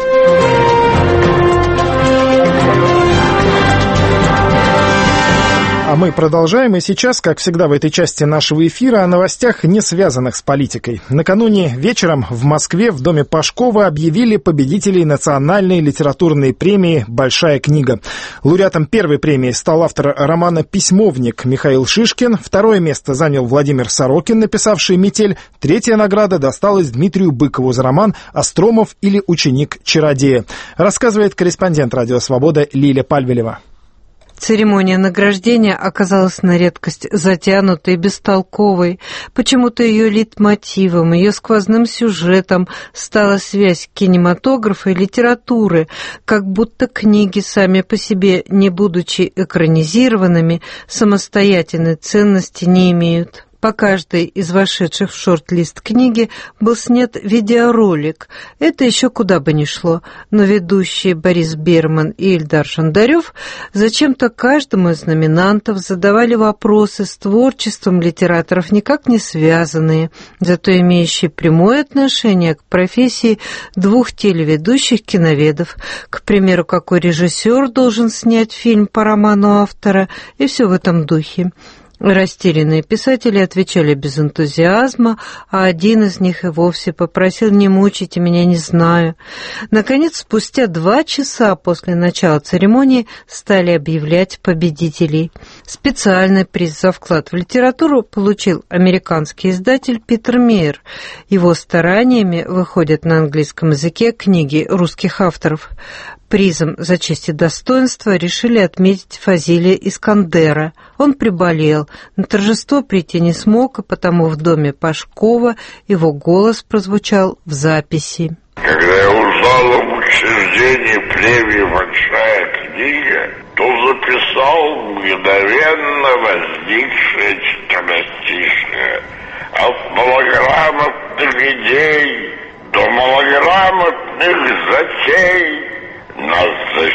А мы продолжаем, и сейчас, как всегда в этой части нашего эфира, о новостях, не связанных с политикой. Накануне вечером в Москве в доме Пашкова объявили победителей национальной литературной премии «Большая книга». Лауреатом первой премии стал автор романа «Письмовник» Михаил Шишкин. Второе место занял Владимир Сорокин, написавший «Метель». Третья награда досталась Дмитрию Быкову за роман «Остромов или ученик чародея». Рассказывает корреспондент «Радио Свобода» Лиля Пальвелева. Церемония награждения оказалась на редкость затянутой и бестолковой. Почему-то ее лейтмотивом, ее сквозным сюжетом стала связь кинематографа и литературы, как будто книги сами по себе, не будучи экранизированными, самостоятельной ценности не имеют. По каждой из вошедших в шорт-лист книги был снят видеоролик. Это еще куда бы ни шло. Но ведущие Борис Берман и Ильдар Шандарев зачем-то каждому из номинантов задавали вопросы с творчеством литераторов, никак не связанные, зато имеющие прямое отношение к профессии двух телеведущих киноведов. К примеру, какой режиссер должен снять фильм по роману автора, и все в этом духе. Растерянные писатели отвечали без энтузиазма, а один из них и вовсе попросил: «Не мучайте меня, не знаю». Наконец, спустя 2 часа после начала церемонии стали объявлять победителей. Специальный приз за вклад в литературу получил американский издатель Питер Мейер. Его стараниями выходят на английском языке книги русских авторов. Призом за честь и достоинство решили отметить Фазилия Искандера. Он приболел, на торжество прийти не смог, и потому в доме Пашкова его голос прозвучал в записи. Когда я узнал об учреждении премии «Большая книга», то записал мгновенно возникшее четверостишее. от малограмотных идей до малограмотных затей. Нас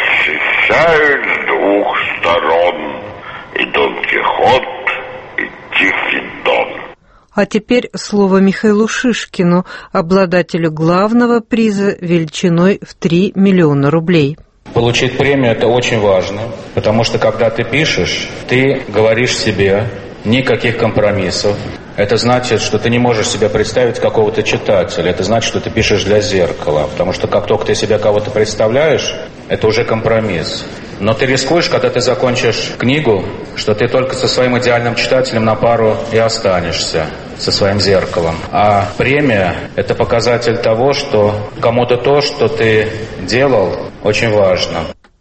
защищают с двух сторон и Дон Кихот, и Тихий Дон. А теперь слово Михаилу Шишкину, обладателю главного приза величиной в 3 миллиона рублей. Получить премию – это очень важно, потому что когда ты пишешь, ты говоришь себе никаких компромиссов. Это значит, что ты не можешь себе представить какого-то читателя. Это значит, что ты пишешь для зеркала. Потому что как только ты себе кого-то представляешь, это уже компромисс. Но ты рискуешь, когда ты закончишь книгу, что ты только со своим идеальным читателем на пару и останешься, со своим зеркалом. А премия – это показатель того, что кому-то то, что ты делал, очень важно.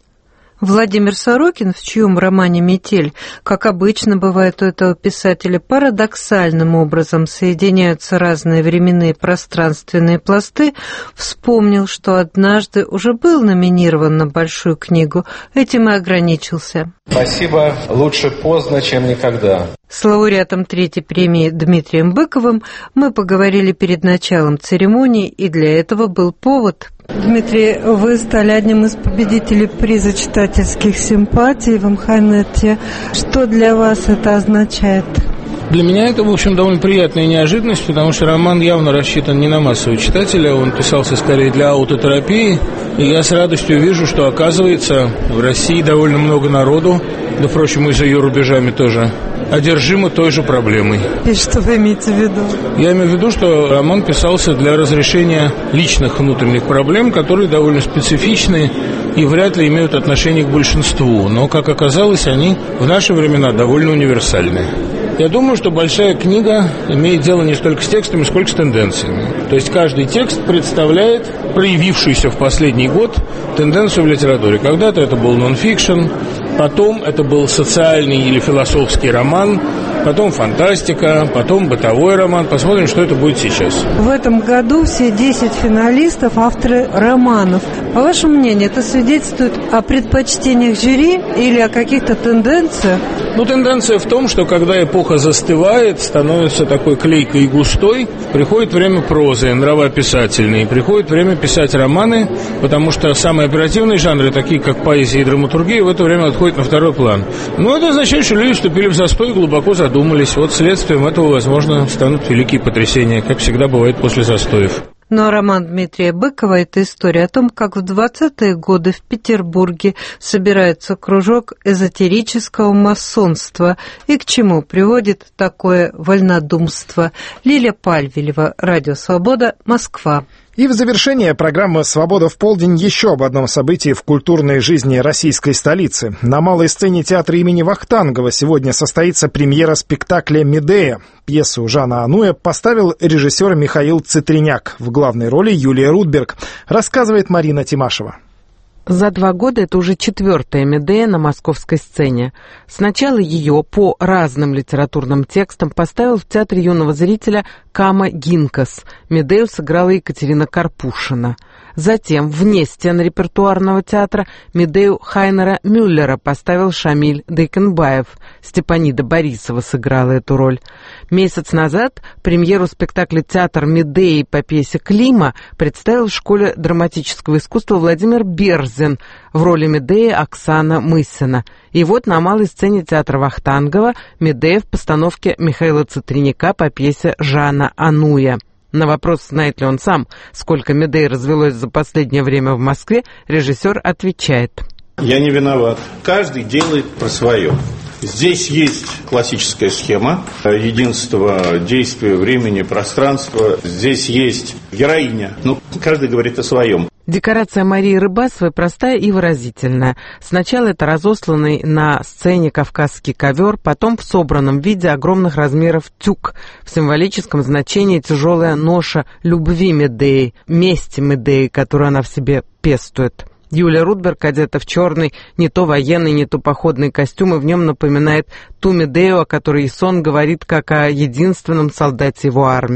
Владимир Сорокин, в чьем романе «Метель», как обычно бывает у этого писателя, парадоксальным образом соединяются разные временные и пространственные пласты, вспомнил, что однажды уже был номинирован на большую книгу, этим и ограничился. Спасибо, лучше поздно, чем никогда. С лауреатом третьей премии Дмитрием Быковым мы поговорили перед началом церемонии, и для этого был повод. Дмитрий, вы стали одним из победителей приза читательских симпатий в МХНете. Что для вас это означает? Для меня это, в общем, довольно приятная неожиданность, потому что роман явно рассчитан не на массового читателя, он писался скорее для аутотерапии, и я с радостью вижу, что, оказывается, в России довольно много народу, да, впрочем, и за ее рубежами тоже, одержимо той же проблемой. И что вы имеете в виду? Я имею в виду, что роман писался для разрешения личных внутренних проблем, которые довольно специфичны и вряд ли имеют отношение к большинству, но, как оказалось, они в наши времена довольно универсальны. Я думаю, что большая книга имеет дело не столько с текстами, сколько с тенденциями. То есть каждый текст представляет проявившуюся в последний год тенденцию в литературе. Когда-то это был нон-фикшн, потом это был социальный или философский роман, потом фантастика, потом бытовой роман. Посмотрим, что это будет сейчас. В этом году все 10 финалистов – авторы романов. По вашему мнению, это свидетельствует о предпочтениях жюри или о каких-то тенденциях? Ну, тенденция в том, что когда эпоха застывает, становится такой клейкой и густой, приходит время прозы, нравописательной, приходит время писать романы, потому что самые оперативные жанры, такие как поэзия и драматургия, в это время отходят на второй план. Но это означает, что люди вступили в застой и глубоко задумались. Вот следствием этого, возможно, станут великие потрясения, как всегда бывает после застоев. Но роман Дмитрия Быкова – это история о том, как в 20-е годы в Петербурге собирается кружок эзотерического масонства и к чему приводит такое вольнодумство. Лилия Пальвелева, Радио Свобода, Москва. И в завершение программы «Свобода в полдень» еще об одном событии в культурной жизни российской столицы. На малой сцене театра имени Вахтангова сегодня состоится премьера спектакля «Медея». Пьесу Жана Ануя поставил режиссер Михаил Цитриняк. В главной роли Юлия Рудберг. Рассказывает Марина Тимашева. За 2 года это уже 4-я «Медея» на московской сцене. Сначала ее по разным литературным текстам поставил в Театре юного зрителя Кама Гинкас. «Медею» сыграла Екатерина Карпушина. Затем вне стен репертуарного театра «Медею» Хайнера Мюллера поставил Шамиль Дейкенбаев. Степанида Борисова сыграла эту роль. Месяц назад премьеру спектакля «Театр Медеи» по пьесе Клима представил в Школе драматического искусства Владимир Берзин, в роли Медеи Оксана Мысина. И вот на малой сцене театра Вахтангова «Медея» в постановке Михаила Цитриняка по пьесе Жана Ануя. На вопрос, знает ли он сам, сколько Медей развелось за последнее время в Москве, режиссер отвечает. Я не виноват. Каждый делает про свое. Здесь есть классическая схема единства действия, времени, пространства. Здесь есть героиня. Ну, каждый говорит о своем. Декорация Марии Рыбасовой простая и выразительная. Сначала это разосланный на сцене кавказский ковер, потом в собранном виде огромных размеров тюк, в символическом значении тяжелая ноша любви Медеи, мести Медеи, которую она в себе пестует. Юлия Рудберг одета в черный, не то военный, не то походный костюм, и в нем напоминает ту Медею, о которой Исон говорит как о единственном солдате его армии.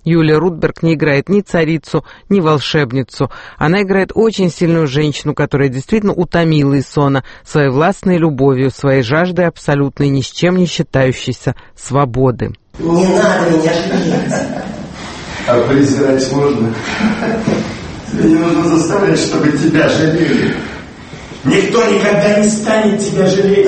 Юлия Рудберг не играет ни царицу, ни волшебницу. Она играет очень сильную женщину, которая действительно утомила Исона своей властной любовью, своей жаждой абсолютной, ни с чем не считающейся свободы. Не надо меня жалеть. А презирать можно? Тебе не нужно заставлять, чтобы тебя жалели. Никто никогда не станет тебя жалеть.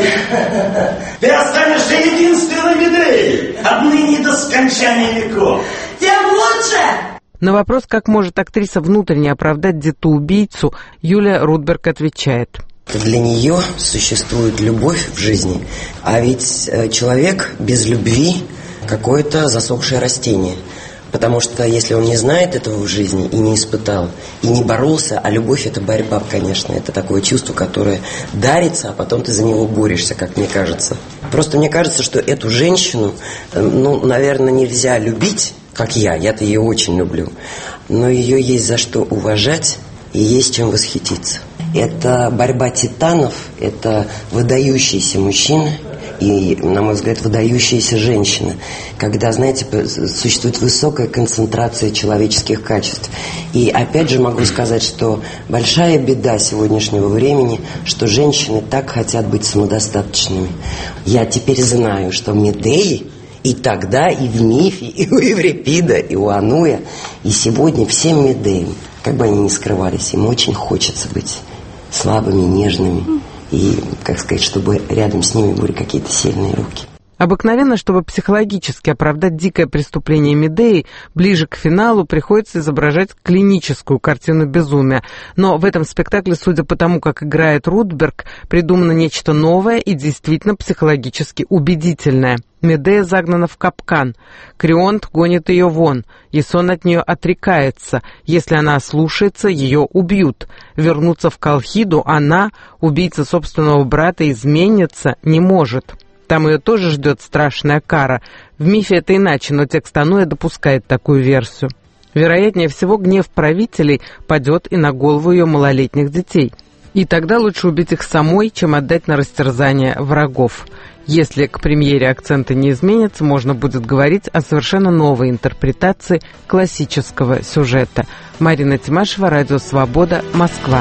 Ты останешься единственной Медеей, отныне до скончания веков. Тем лучше! На вопрос, как может актриса внутренне оправдать детоубийцу, Юлия Рудберг отвечает. Для нее существует любовь в жизни, а ведь человек без любви какое-то засохшее растение. Потому что если он не знает этого в жизни и не испытал, и не боролся, а любовь — это борьба, конечно, это такое чувство, которое дарится, а потом ты за него борешься, как мне кажется. Просто мне кажется, что эту женщину, наверное, нельзя любить, как я-то ее очень люблю, но ее есть за что уважать и есть чем восхититься. Это борьба титанов, это выдающиеся мужчины и, на мой взгляд, выдающиеся женщины, когда, знаете, существует высокая концентрация человеческих качеств. И опять же могу сказать, что большая беда сегодняшнего времени, что женщины так хотят быть самодостаточными. Я теперь знаю, что Медеи и тогда, и в мифе, и у Еврипида, и у Ануя, и сегодня всем Медеям, как бы они ни скрывались, им очень хочется быть слабыми, нежными. И, как сказать, чтобы рядом с ними были какие-то сильные руки. Обыкновенно, чтобы психологически оправдать дикое преступление Медеи, ближе к финалу приходится изображать клиническую картину безумия. Но в этом спектакле, судя по тому, как играет Рудберг, придумано нечто новое и действительно психологически убедительное. Медея загнана в капкан. Крионт гонит ее вон. Исон от нее отрекается. Если она ослушается, ее убьют. Вернуться в Колхиду она, убийца собственного брата, изменница, не может. Там ее тоже ждет страшная кара. В мифе это иначе, но текст Ануя допускает такую версию. Вероятнее всего, гнев правителей падет и на голову ее малолетних детей. И тогда лучше убить их самой, чем отдать на растерзание врагов. Если к премьере акценты не изменятся, можно будет говорить о совершенно новой интерпретации классического сюжета. Марина Тимашева, Радио Свобода, Москва.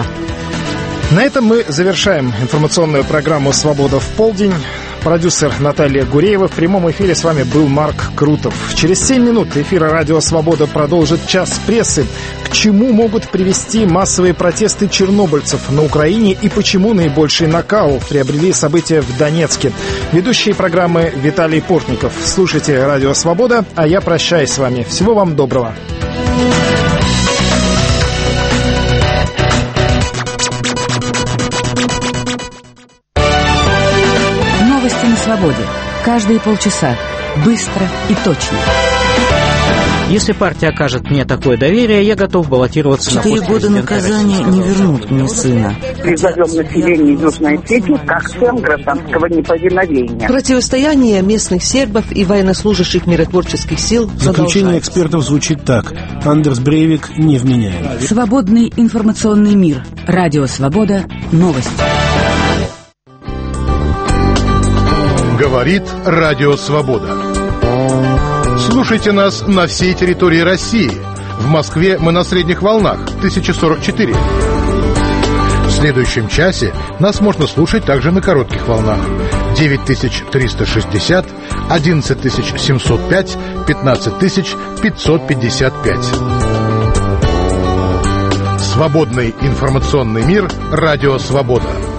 На этом мы завершаем информационную программу «Свобода в полдень». Продюсер Наталья Гуреева. В прямом эфире с вами был Марк Крутов. Через 7 минут эфира «Радио Свобода» продолжит час прессы. К чему могут привести массовые протесты чернобыльцев на Украине и почему наибольший накал приобрели события в Донецке? Ведущие программы Виталий Портников. Слушайте «Радио Свобода», а я прощаюсь с вами. Всего вам доброго. На свободе. Каждые полчаса. Быстро и точно. Если партия окажет мне такое доверие, я готов баллотироваться на пост президента. 4 года наказания не вернут мне сына. Призовем население Южной Осетии к акциям гражданского неповиновения. Противостояние местных сербов и военнослужащих миротворческих сил Заключение экспертов звучит так. Андерс Брейвик невменяем. Свободный информационный мир. Радио Свобода. Новости. Говорит Радио Свобода. Слушайте нас на всей территории России. В Москве мы на средних волнах 1044. В следующем часе нас можно слушать также на коротких волнах 9360, 11705, 15555. Свободный информационный мир. Радио Свобода.